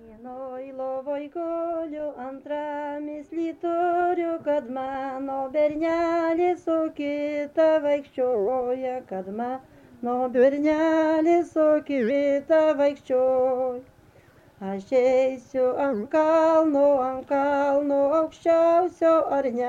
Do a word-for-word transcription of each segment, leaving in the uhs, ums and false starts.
Vienoj lovoj guliu, antramis lyturiu, kad mano bernelis su kita vaikščioja, kad mano bernelis su kita vaikščioja. Aš eisiu ant kalno, ant kalno aukščiausio ar ne,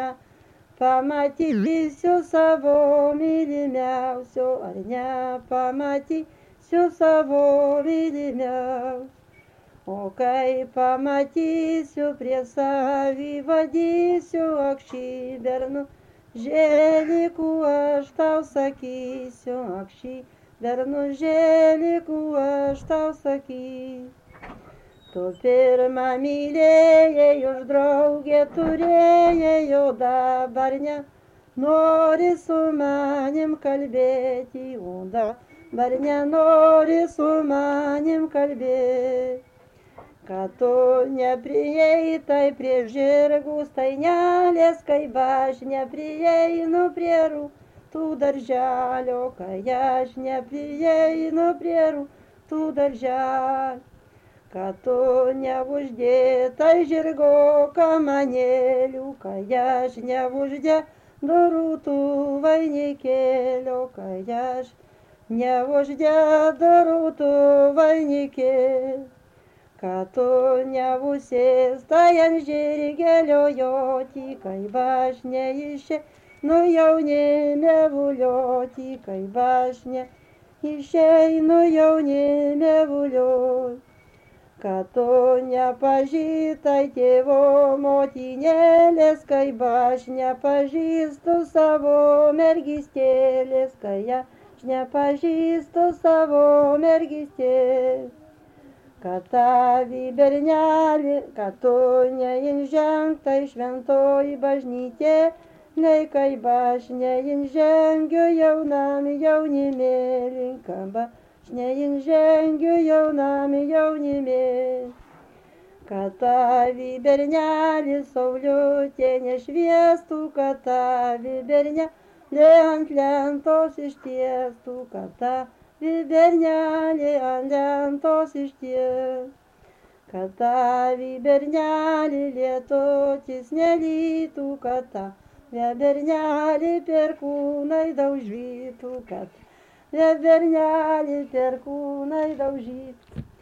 pamatysiu savo mylimiausio ar ne, pamatysiu savo mylimiausio. O kai pamatysiu, prie savį vadysiu, akšį bernu žėlikų aš tau sakysiu, akšį bernu žėlikų aš tau sakysiu. Tu pirmą mylėjai, už draugę turėjai, o dabar ne, nori su manim kalbėti, o dabar nenori su manim kalbėti. Kad tu nepriei, tai prie žirgų stainelės, kai aš neprieinu prie rūtų darželio, kai aš neprieinu prie rūtų darželio. Kad tu neuždėtai žirgo kamanėlių, kai aš neuždėdu rūtų vainikėlio, kai aš neuždėdu rūtų vainikėlio. Kad tu neužsėstai ant žirgelio joti, kai aš neišeinu jaunime vulioti, kai aš neišeinu jaunime vulioti. Kad tu nepažįstai tėvo motinėlės, kai aš nepažįstu savo mergystėlės, kai aš nepažįstu savo mergystėlės. Kad tavi berneli, kad tu neįžengtai šventoj bažnytėlėj, kai aš neįžengiu jaunam jaunimėlį, kad aš neįžengiu jaunam jaunimėlį. Kad tavi berneli saulutė nešviestų, kad tavi berneli ant lentos ištiestų, kad tavi berneli ant lentos išties. Kad tavi berneli lietutis nelytų, kad tavi berneli perkūnai daužytų, kad tavi berneli perkūnai daužytų.